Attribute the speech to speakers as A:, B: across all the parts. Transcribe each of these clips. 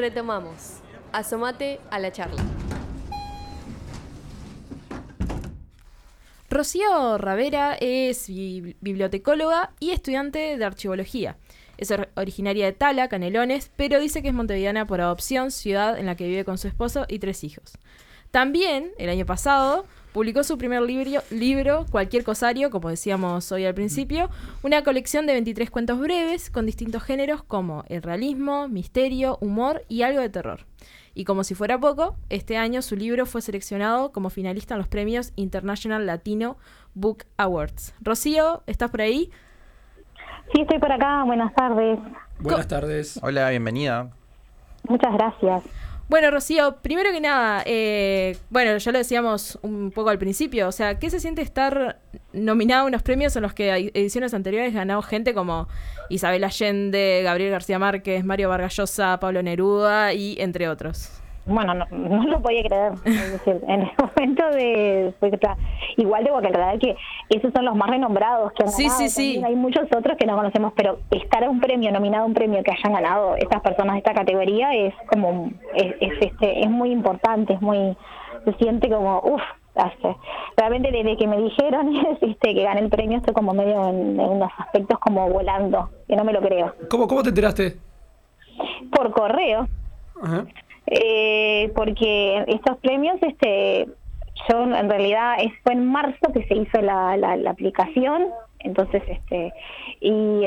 A: Retomamos. Asómate a la charla.
B: Rocío Ravera es bibliotecóloga y estudiante de archivología. Es originaria de Tala, Canelones, pero dice que es montevideana por adopción, ciudad en la que vive con su esposo y 3 hijos. También, el año pasado, publicó su primer libro, Cualquier Cosario, como decíamos hoy al principio, una colección de 23 cuentos breves con distintos géneros como el realismo, misterio, humor y algo de terror. Y como si fuera poco, este año su libro fue seleccionado como finalista en los premios International Latino Book Awards. Rocío, ¿estás por ahí?
C: Sí, estoy por acá. Buenas tardes.
D: Buenas tardes.
E: Hola, bienvenida.
C: Muchas gracias.
B: Bueno, Rocío, primero que nada, ya lo decíamos un poco al principio, o sea, ¿qué se siente estar nominada a unos premios en los que ediciones anteriores ganado gente como Isabel Allende, Gabriel García Márquez, Mario Vargas Llosa, Pablo Neruda y entre otros?
C: Bueno, no lo podía creer. Es decir, en el momento igual debo aclarar que esos son los más renombrados que han ganado.
B: Sí.
C: Hay muchos otros que no conocemos, pero estar a un premio, nominado a un premio que hayan ganado estas personas de esta categoría es como es muy importante, se siente como realmente desde que me dijeron que gané el premio estoy como medio en unos aspectos como volando, que no me lo creo.
D: ¿Cómo te enteraste?
C: Por correo.
D: Ajá.
C: Porque estos premios, yo en realidad fue en marzo que se hizo la aplicación, entonces y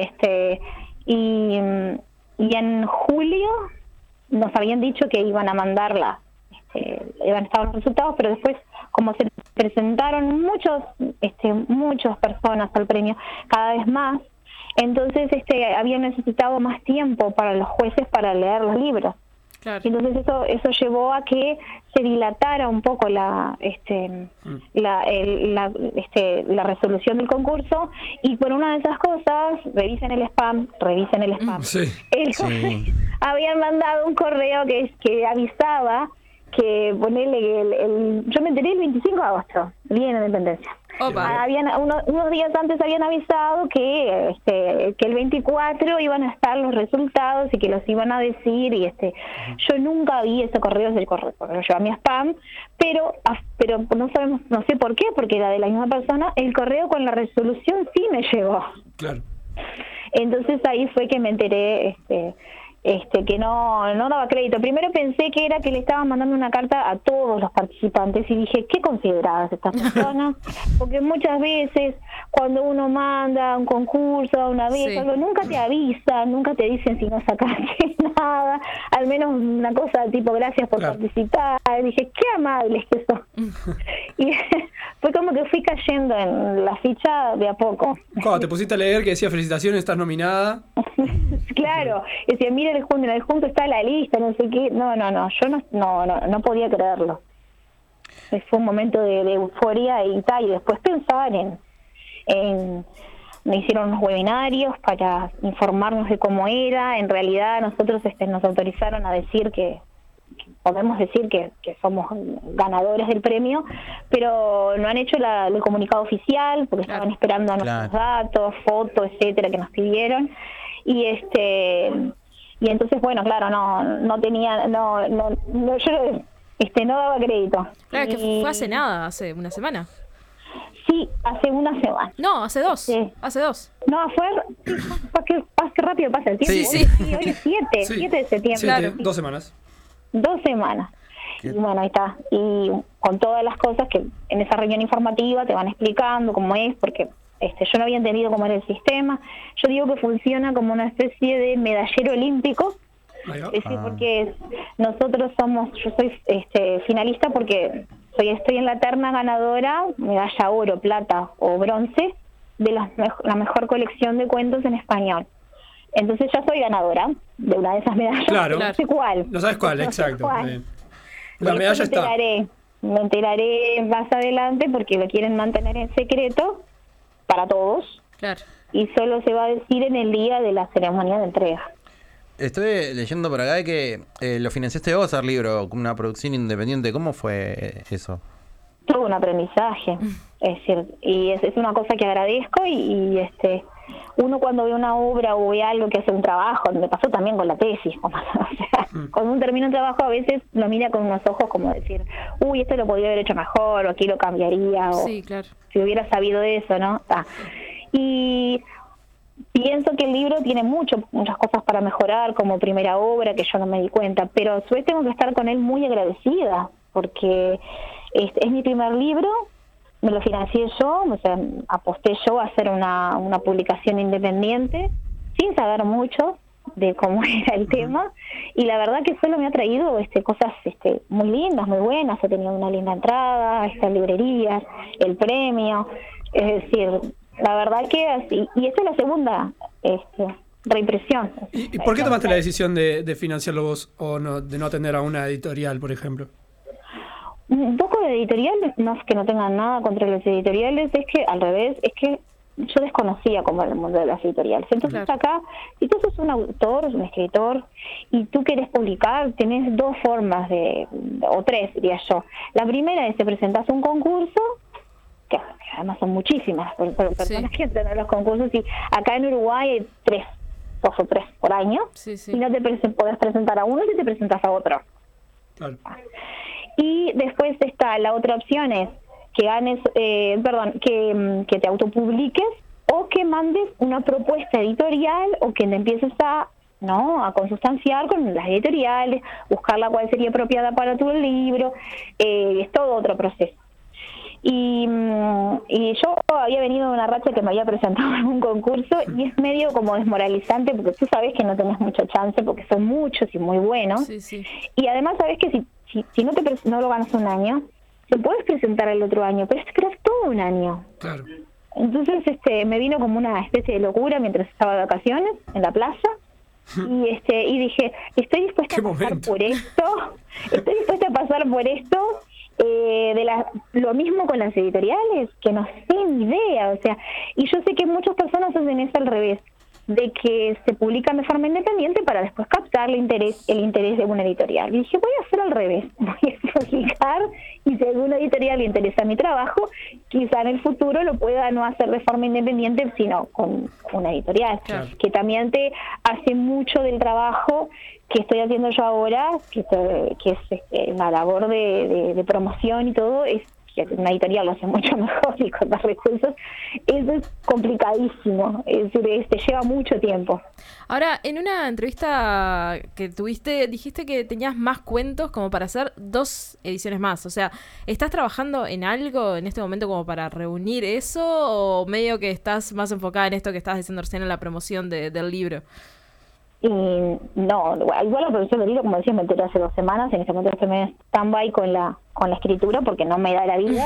C: en julio nos habían dicho que iban a mandarla, iban a estar los resultados, pero después como se presentaron muchas personas al premio, cada vez más, entonces habían necesitado más tiempo para los jueces para leer los libros.
B: Claro.
C: Entonces eso llevó a que se dilatara un poco la resolución del concurso, y por una de esas cosas, revisen el spam.
D: Sí.
C: Habían mandado un correo que avisaba que yo me enteré el 25 de agosto, el día de la independencia.
B: Opa.
C: Unos días antes habían avisado que el 24 iban a estar los resultados y que los iban a decir, y yo nunca vi ese correo, porque lo llevé a mi spam, pero no sé por qué, porque era de la misma persona. El correo con la resolución sí me llegó.
D: Claro.
C: Entonces ahí fue que me enteré que no daba crédito. Primero pensé que era que le estaban mandando una carta a todos los participantes y dije, ¿qué consideradas estas personas? Porque muchas veces cuando uno manda un concurso a una vez, algo, nunca te avisan, nunca te dicen si no sacaste nada, al menos una cosa tipo gracias por participar. Y dije, qué amables que son. Y fue como que fui cayendo en la ficha de a poco.
D: Cuando te pusiste a leer que decía felicitaciones, estás nominada.
C: Claro, decía, mira en el junto está la lista, no sé qué. No, yo no podía creerlo. Fue un momento de euforia y después pensar me hicieron unos webinarios para informarnos de cómo era. En realidad nosotros nos autorizaron a decir que podemos decir que somos ganadores del premio, pero no han hecho el comunicado oficial porque estaban esperando nuestros datos, fotos, etcétera, que nos pidieron. Y entonces, bueno, claro, no tenía, yo no daba crédito.
B: Claro, que fue hace nada, hace una semana.
C: Sí, hace una semana.
B: No, hace 2.
C: Sí.
B: Hace 2.
C: No, qué rápido pasa el tiempo.
B: Sí.
C: Hoy es 7 de septiembre.
D: 7, 2 semanas.
C: 2 semanas. Y bueno, ahí está. Y con todas las cosas que en esa reunión informativa te van explicando cómo es, porque yo no había entendido cómo era el sistema. Yo digo que funciona como una especie de medallero olímpico. Es decir, porque yo soy finalista porque estoy en la terna ganadora, medalla oro, plata o bronce, de la mejor colección de cuentos en español. Entonces ya soy ganadora de una de esas medallas.
D: Claro.
C: No sé cuál.
D: No sabes cuál, exacto.
C: Cuál.
D: La medalla está.
C: Me enteraré más adelante porque lo quieren mantener en secreto para todos.
B: Claro.
C: Y solo se va a decir en el día de la ceremonia de entrega.
E: Estoy leyendo por acá que lo financiaste vos al libro, con una producción independiente. ¿Cómo fue eso?
C: todo un aprendizaje. Es decir, y es una cosa que agradezco uno cuando ve una obra o ve algo que hace un trabajo, me pasó también con la tesis, o sea, cuando uno termina un trabajo a veces lo mira con unos ojos como decir, uy, esto lo podría haber hecho mejor, o aquí lo cambiaría, o
B: Sí, claro.
C: si hubiera sabido eso, ¿no? Y pienso que el libro tiene muchas cosas para mejorar como primera obra, que yo no me di cuenta, pero a su vez tengo que estar con él muy agradecida, porque es mi primer libro, me lo financié yo, o sea, aposté yo a hacer una publicación independiente, sin saber mucho de cómo era el tema, y la verdad que solo me ha traído cosas muy lindas, muy buenas. He tenido una linda entrada, estas librerías, el premio, es decir, la verdad que así, y esta es la segunda reimpresión.
D: ¿Y por qué tomaste la decisión de financiarlo vos o no, de no atender a una editorial, por ejemplo?
C: Un poco de editorial, no es que no tengan nada contra los editoriales, es que al revés, es que yo desconocía cómo era el mundo de las editoriales. Entonces acá, si tú sos un autor, un escritor, y tú querés publicar, tenés dos formas o tres, diría yo. La primera es te presentás a un concurso, que además son muchísimas personas que entran a los concursos, y acá en Uruguay hay dos o tres por año, y no te podés presentar a uno y te presentas a otro.
D: Claro.
C: Y después está la otra opción, es que ganes, que te autopubliques o que mandes una propuesta editorial o que te empieces a consustanciar con las editoriales, buscarla cuál sería apropiada para tu libro, es todo otro proceso. Y yo había venido de una racha que me había presentado en un concurso y es medio como desmoralizante porque tú sabes que no tenés mucha chance porque son muchos y muy buenos. Y además sabes que si no lo ganas un año, te puedes presentar el otro año, pero es todo un año.
D: Claro.
C: Entonces me vino como una especie de locura mientras estaba de vacaciones en la plaza. Y dije, estoy dispuesta a pasar por esto, lo mismo con las editoriales, que no sé ni idea, o sea, y yo sé que muchas personas hacen eso al revés, de que se publican de forma independiente para después captar el interés de una editorial. Y dije, voy a hacer al revés, voy a publicar y si a alguna editorial le interesa mi trabajo, quizá en el futuro lo pueda no hacer de forma independiente, sino con una editorial, que también te hace mucho del trabajo que estoy haciendo yo ahora, que es la labor de promoción y todo, es que una editorial lo hace mucho mejor y con más recursos. Eso es complicadísimo, es decir, lleva mucho tiempo.
B: Ahora, en una entrevista que tuviste, dijiste que tenías más cuentos como para hacer 2 ediciones más. O sea, ¿estás trabajando en algo en este momento como para reunir eso? ¿O medio que estás más enfocada en esto que estabas diciendo recién en la promoción del libro?
C: Y no, igual la producción del libro, como decía, me enteré hace 2 semanas. En este momento estoy en stand-by con la escritura porque no me da la vida.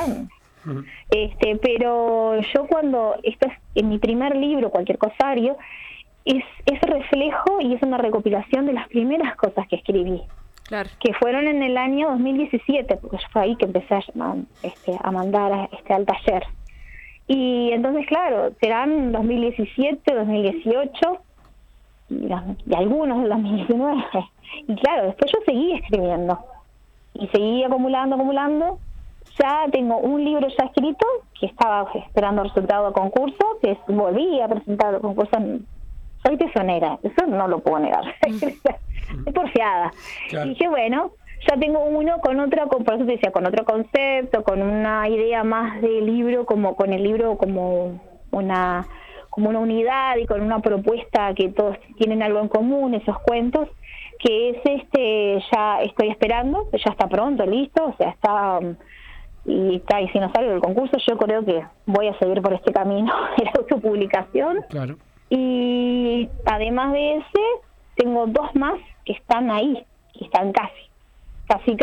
C: Pero yo cuando esto es en mi primer libro, cualquier cosario, es reflejo y es una recopilación de las primeras cosas que escribí.
B: Claro. Que
C: fueron en el año 2017, porque fue ahí que empecé a mandar al taller. Y entonces, claro, serán 2017, 2018... y algunos de 2019. Y claro, después yo seguí escribiendo y seguí acumulando. Ya tengo un libro ya escrito que estaba esperando resultado de concurso, que volví a presentar el concurso. Soy tesonera, eso no lo puedo negar. Es porfiada. Claro. Y dije, bueno, ya tengo uno por eso te decía, con otro concepto, con una idea más de libro, como con el libro como una unidad y con una propuesta que todos tienen algo en común, esos cuentos, que es ya estoy esperando, ya está pronto, listo, o sea, y si no sale del concurso, yo creo que voy a seguir por este camino de la autopublicación.
D: Claro.
C: Y además de ese, tengo 2 más que están ahí, que están casi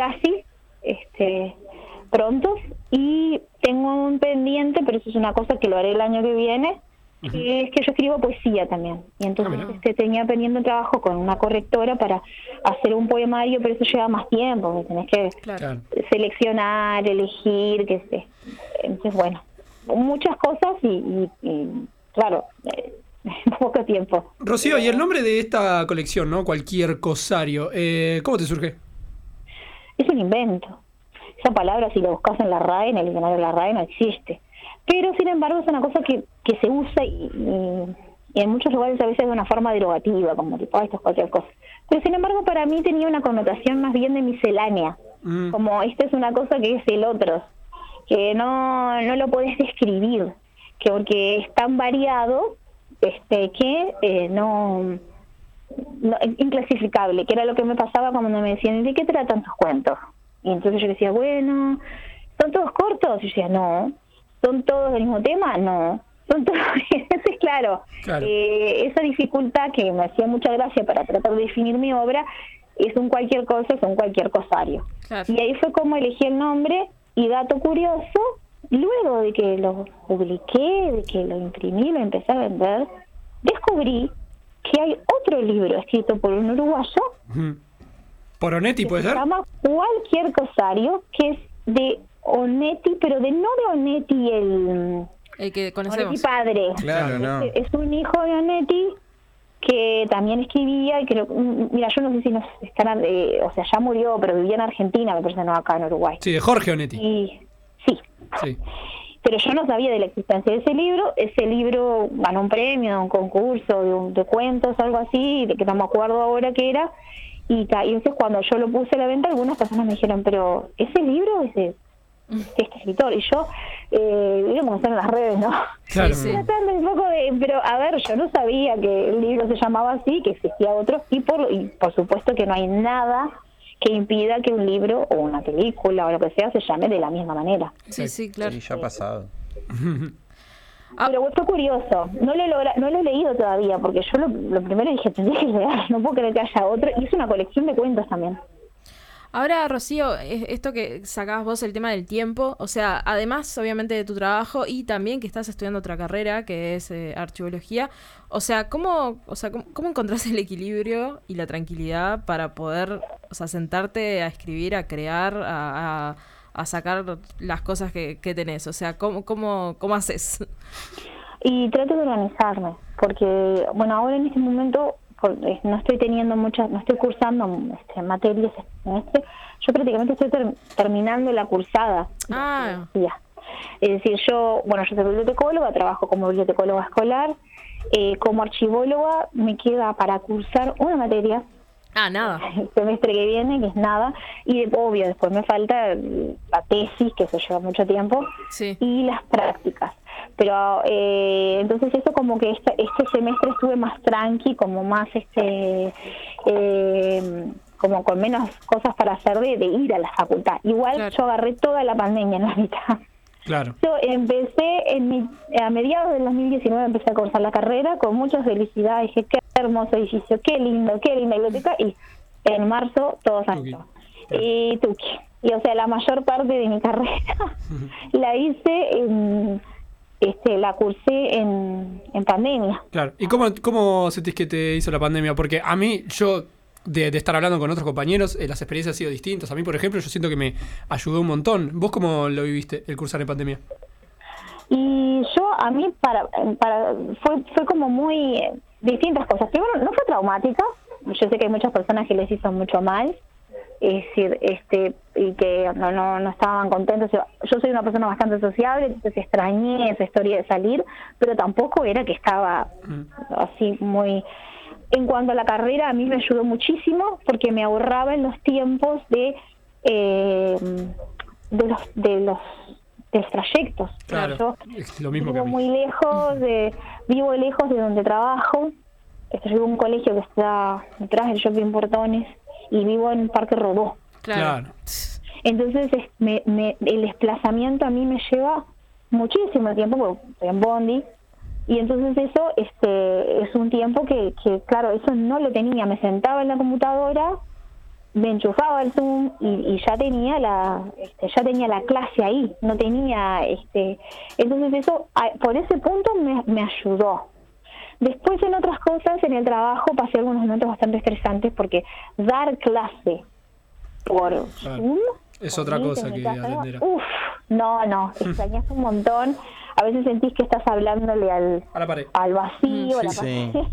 C: prontos, y tengo un pendiente, pero eso es una cosa que lo haré el año que viene, que es que yo escribo poesía también, y entonces tenía pendiente un trabajo con una correctora para hacer un poemario, pero eso lleva más tiempo, porque tenés que seleccionar, elegir, entonces bueno, muchas cosas y claro, poco tiempo.
D: Rocío, y el nombre de esta colección, ¿no? Cualquier cosario, ¿cómo te surge?
C: Es un invento. esa palabra, si la buscas en la RAE, en el diccionario de la RAE, no existe. Pero, sin embargo, es una cosa que se usa y en muchos lugares a veces de una forma derogativa, como tipo, esto es cualquier cosa. Pero, sin embargo, para mí tenía una connotación más bien de miscelánea, como esta es una cosa que es el otro, que no lo podés describir, que porque es tan variado que no es inclasificable, que era lo que me pasaba cuando me decían, ¿de qué tratan tus cuentos? Y entonces yo decía, bueno, ¿son todos cortos? Y yo decía, no. ¿Son todos del mismo tema? No. Son todos... Entonces, claro. Esa dificultad que me hacía mucha gracia para tratar de definir mi obra es un cualquier cosa, es un cualquier cosario. Claro. Y ahí fue como elegí el nombre, y dato curioso, luego de que lo publiqué, de que lo imprimí, lo empecé a vender, descubrí que hay otro libro escrito por un uruguayo.
D: ¿Por Onetti puede ser?
C: Se llama Cualquier Cosario, que es de Onetti, pero no de Onetti
B: el que conocemos.
C: Onetti padre.
E: Claro, no.
C: Es un hijo de Onetti que también escribía y creo, mira, yo no sé si nos están, o sea, ya murió, pero vivía en Argentina, me parece, no acá en Uruguay.
D: Sí, de Jorge Onetti.
C: Sí. Pero yo no sabía de la existencia de ese libro. Ese libro ganó un premio, un concurso de cuentos, algo así, de que no me acuerdo ahora qué era. Y entonces cuando yo lo puse a la venta, algunas personas me dijeron, pero ese libro es de este escritor. Y yo, digamos, están en las redes, ¿no?
D: Claro.
B: Sí.
C: Tratando un poco pero a ver, yo no sabía que el libro se llamaba así, que existía otro, y por supuesto que no hay nada que impida que un libro o una película o lo que sea se llame de la misma manera.
B: Sí, claro.
E: Sí, ya ha pasado.
C: Pero fue curioso, no lo he leído todavía, porque yo lo primero dije, tendría que leer, no puedo creer que haya otro, y es una colección de cuentos también.
B: Ahora, Rocío, esto que sacabas vos, el tema del tiempo, o sea, además, obviamente, de tu trabajo y también que estás estudiando otra carrera, que es archivología, o sea, ¿cómo encontrás el equilibrio y la tranquilidad para poder, o sea, sentarte a escribir, a crear, a sacar las cosas que tenés? O sea, ¿cómo haces?
C: Y trato de organizarme, porque, bueno, ahora en este momento no estoy teniendo no estoy cursando materias este semestre. Yo prácticamente estoy terminando la cursada. Es decir, yo soy bibliotecóloga, trabajo como bibliotecóloga escolar. Como archivóloga me queda para cursar una materia.
B: Nada.
C: El semestre que viene, que es nada. Y obvio, después me falta la tesis, que eso lleva mucho tiempo.
B: Sí.
C: Y las prácticas. Pero entonces eso como que este semestre estuve más tranqui, como más como con menos cosas para hacer de ir a la facultad. Igual
B: claro.
C: Yo agarré toda la pandemia en la mitad.
D: Claro.
C: Yo empecé a mediados del 2019 empecé a cursar la carrera con mucha felicidad. Dije, qué hermoso edificio, qué linda biblioteca. Y en marzo todos adentro. Y Tuki. Y o sea, la mayor parte de mi carrera la hice la cursé en pandemia.
D: Claro. ¿Y cómo sentís que te hizo la pandemia? Porque a mí, yo, de estar hablando con otros compañeros, las experiencias han sido distintas. A mí, por ejemplo, yo siento que me ayudó un montón. ¿Vos cómo lo viviste, el cursar en pandemia?
C: Y a mí, fue como muy distintas cosas. Primero, no fue traumática. Yo sé que hay muchas personas que les hizo mucho mal. Es decir, y que no estaban contentos. Yo soy una persona bastante sociable, entonces extrañé esa historia de salir, pero tampoco era que estaba así muy... En cuanto a la carrera, a mí me ayudó muchísimo porque me ahorraba en los tiempos de los trayectos.
D: Claro,
C: yo
D: es lo mismo que a mí.
C: Vivo lejos de donde trabajo. Yo vivo en un colegio que está detrás del Shopping Portones y vivo en Parque Rodó.
B: Claro.
C: Entonces el desplazamiento a mí me lleva muchísimo tiempo porque estoy en bondi. Y entonces eso es un tiempo que claro, eso no lo tenía. Me sentaba en la computadora, me enchufaba el Zoom y ya tenía la clase ahí. No tenía entonces eso por ese punto me ayudó. Después en otras cosas, en el trabajo pasé algunos momentos bastante estresantes porque dar clase por Zoom
D: es otra cosa que atender.
C: No, extrañas un montón. A veces sentís que estás hablándole
D: a la pared,
C: al vacío, a la pared.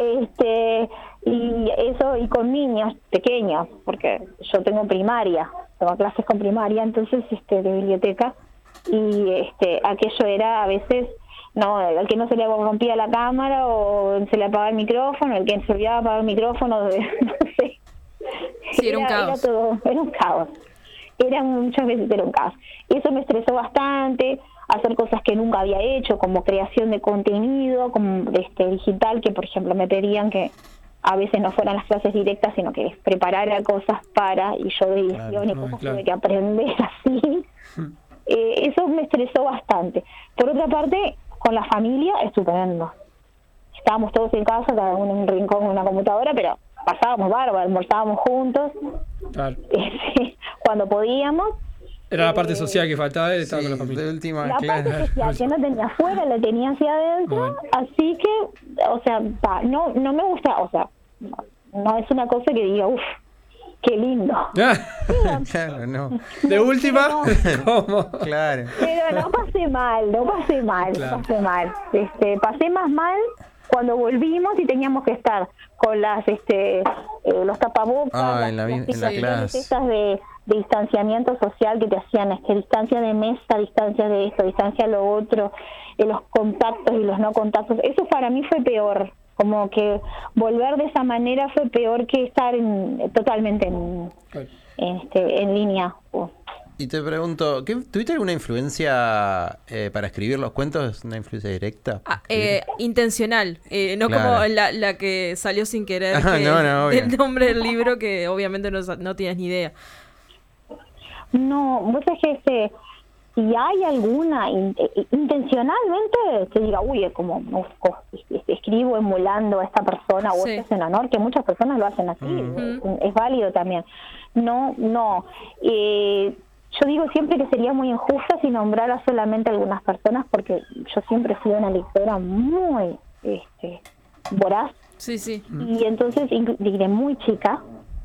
C: Y eso, y con niños pequeños, porque yo tengo primaria. tomaba clases con primaria, entonces de biblioteca, y aquello era a veces, no, el que no se le rompía la cámara o se le apagaba el micrófono, el que se olvidaba apagar el micrófono, no sé.
B: Sí, era un caos.
C: Era un caos. Muchas veces era un caos. Eso me estresó bastante, hacer cosas que nunca había hecho, como creación de contenido, como digital, que por ejemplo me pedían que a veces no fueran las clases directas, sino que preparara cosas y yo de edición y cosas tuve que aprender así. Eso me estresó bastante. Por otra parte, con la familia, estupendo. Estábamos todos en casa, cada uno en un rincón con una computadora, pero pasábamos bárbaro, almorzábamos juntos,
D: Claro.
C: cuando podíamos.
D: Era la parte social que faltaba, estar con la familia.
E: De última,
C: La
E: claro.
C: parte social que no tenía afuera, la tenía hacia adentro,
D: Bueno.
C: así que, o sea, no me gusta, o sea, no es una cosa que diga, uff, qué lindo.
E: Claro, no.
D: De última, ¿cómo?
E: Claro.
C: Pero no pasé mal.
D: Claro.
C: Pasé más mal cuando volvimos y teníamos que estar con los tapabocas,
E: Ah, en la
C: situaciones
E: clase.
C: esas de distanciamiento social que te hacían, distancia de mesa, distancia de esto, distancia de lo otro, los contactos y los no contactos. Eso para mí fue peor, como que volver de esa manera fue peor que estar totalmente en línea.
E: Y te pregunto, ¿tuviste alguna influencia para escribir los cuentos? ¿Una influencia directa?
B: Intencional, no
E: Claro.
B: como la que salió sin querer,
E: No, obvio.
B: el nombre del libro que obviamente no tienes ni idea.
C: No, vos sabés que si hay alguna intencionalmente que diga, uy, es como escribo emulando a esta persona o
B: Sí.
C: esto es en honor, que muchas personas lo hacen así, es válido también. No. Yo digo siempre que sería muy injusta si nombrara solamente a algunas personas, porque yo siempre he sido una lectora muy voraz,
B: Sí.
C: y entonces de muy chica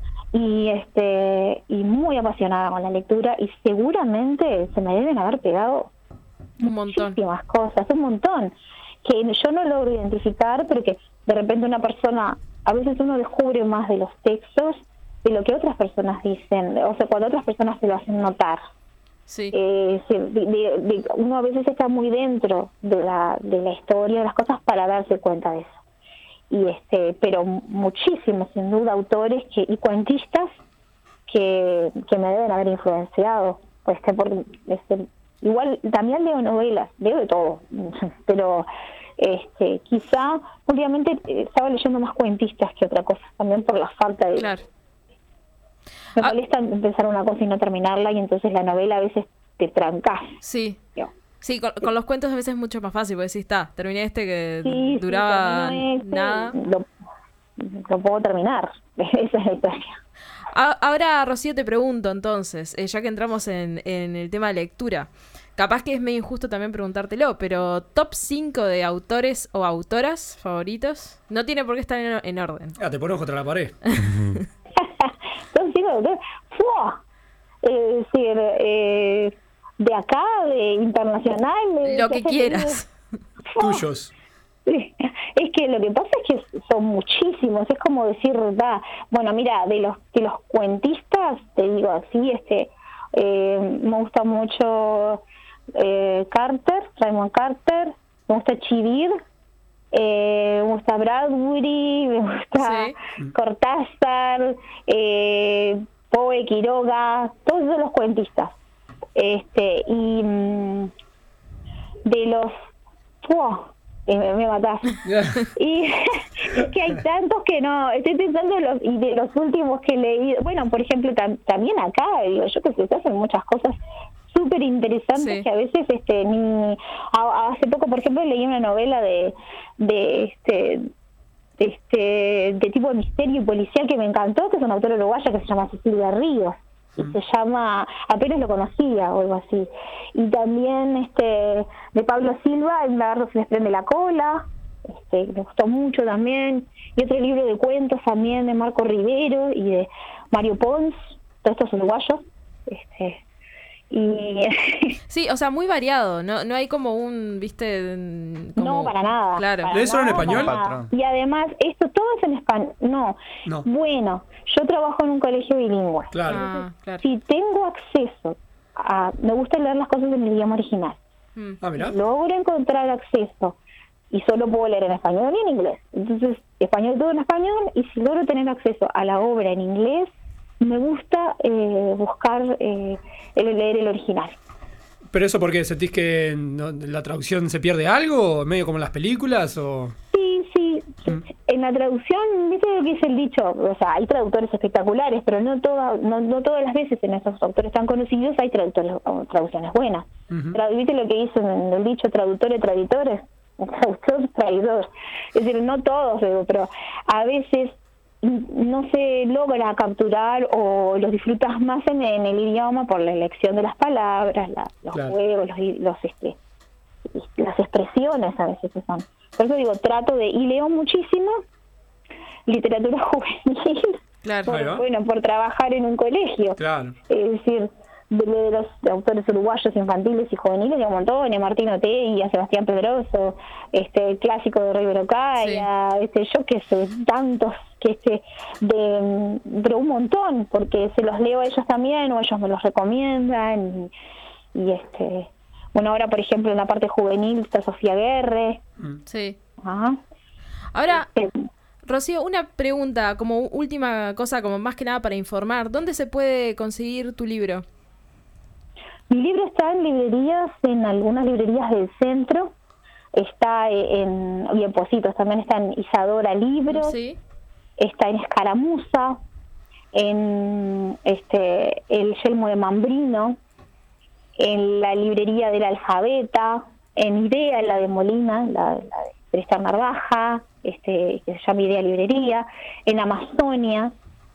C: y muy apasionada con la lectura, y seguramente se me deben haber pegado
B: Un montón.
C: muchísimas cosas, un montón que yo no logro identificar, pero que de repente una persona, a veces uno descubre más de los textos de lo que otras personas dicen, o sea, cuando otras personas se lo hacen notar.
B: Sí.
C: Uno a veces está muy dentro de la historia, de las cosas, para darse cuenta de eso. Pero muchísimos, sin duda, autores y cuentistas que me deben haber influenciado. Igual también leo novelas, leo de todo, pero quizá últimamente estaba leyendo más cuentistas que otra cosa, también por la falta de...
B: Claro.
C: Me molesta empezar una cosa y no terminarla, y entonces la novela a veces te trancas.
B: Sí.
C: Yo.
B: Sí, con los cuentos a veces es mucho más fácil, porque decís, terminé que
C: Sí,
B: duraba
C: termino
B: nada.
C: Lo puedo terminar. Esa es la historia.
B: Ahora, Rocío, te pregunto entonces, ya que entramos en el tema de lectura, capaz que es medio injusto también preguntártelo, pero ¿top 5 de autores o autoras favoritos? No tiene por qué estar en orden.
D: Te pones contra la pared.
C: Entonces, ¡fua! Es decir, de acá, de internacional,
B: Lo que quieras.
D: Tuyos.
C: Sí. Es que lo que pasa es que son muchísimos, es como decir, bueno, mira, de los cuentistas, te digo así, me gusta mucho Raymond Carter, me gusta Chivir, me gusta Bradbury, me gusta Cortázar, Poe, Quiroga, todos esos los cuentistas. Y de los... me matás. Y es que hay tantos que no, estoy pensando de los últimos que he leído. Bueno, por ejemplo, también acá, yo que sé, se hacen muchas cosas súper interesantes que a veces hace poco, por ejemplo, leí una novela de tipo de misterio y policial que me encantó, que es una autora uruguaya que se llama Cecilia Ríos. Y se llama, apenas lo conocía o algo así. Y también de Pablo Silva, El lagarto se les prende la cola, me gustó mucho también. Y otro libro de cuentos también de Marco Rivero y de Mario Pons, todos estos uruguayos. Y
B: Sí, o sea, muy variado. No hay como un, viste...
C: no, para nada.
B: Claro.
C: para
D: ¿Lees solo en
C: nada,
D: español?
C: para nada.
E: Patrón.
C: Y además, esto todo es en español. No.
D: No.
C: Bueno, yo trabajo en un colegio bilingüe.
D: Claro.
B: Ah, claro.
C: Si tengo acceso a... Me gusta leer las cosas en el idioma original.
B: Mm.
D: Ah, mirá.
C: Logro encontrar acceso y solo puedo leer en español y en inglés. Entonces, español todo en español, y si logro tener acceso a la obra en inglés, me gusta buscar leer el original.
D: ¿Pero eso porque sentís que la traducción se pierde algo? ¿Medio como en las películas? O...
C: Sí. En la traducción, ¿viste lo que dice el dicho? O sea, hay traductores espectaculares, pero no todas las veces en esos autores tan conocidos hay traducciones buenas.
D: Ujú.
C: ¿Viste lo que dice en el dicho traductores, traidores? Traductor, traidor. Es decir, no todos, pero a veces no se logra capturar o los disfrutas más en el idioma por la elección de las palabras, los
D: Claro.
C: juegos, las expresiones a veces que son. Por eso digo, y leo muchísimo literatura juvenil,
B: Claro.
D: Ahí va.
C: por trabajar en un colegio.
D: Claro.
C: Es decir, de los autores uruguayos infantiles y juveniles, de un montón, a Martín Otegi, a Sebastián Pedroso, el clásico de Rivero Caya, yo qué sé, tantos pero un montón, porque se los leo a ellos también o ellos me los recomiendan y bueno, ahora por ejemplo en la parte juvenil está Sofía Guerre.
B: Sí.
C: Ajá.
B: Ahora, Rocío, una pregunta, como última cosa, como más que nada para informar. ¿Dónde se puede conseguir tu libro?
C: Mi libro está en librerías, en algunas librerías del centro, está en Positos, también está en Isadora Libros,
B: Sí.
C: está en Escaramuza, en el Yelmo de Mambrino, en la librería del Alfabeta, en Idea, la de Molina, la de Tristán Narvaja, que se llama Idea Librería, en Amazonia,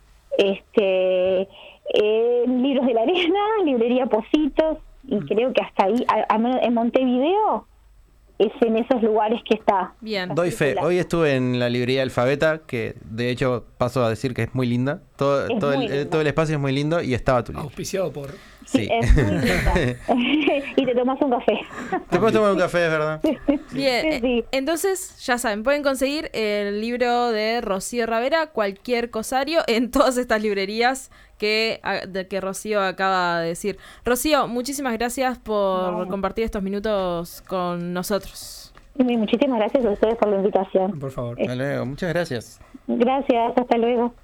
C: en Libros de la Arena, librería Positos, y creo que hasta ahí, en Montevideo, es en esos lugares que está.
B: Bien.
E: Doy fe. Hoy estuve en la librería Alfabeta, que de hecho paso a decir que es muy linda. Todo
C: muy linda.
E: todo el espacio es muy lindo y estaba tu libro.
D: Auspiciado por...
E: Sí.
C: Es muy linda. Y te tomas un café.
E: Te puedes tomar un café, es verdad.
B: Bien,
C: Sí.
B: entonces ya saben, pueden conseguir el libro de Rocío Ravera, Cualquier Cosario, en todas estas librerías que Rocío acaba de decir. Rocío, muchísimas gracias por compartir estos minutos con nosotros.
C: Y muchísimas gracias a ustedes por la invitación.
D: Por favor.
E: Hasta luego. Muchas gracias.
C: Gracias, hasta luego.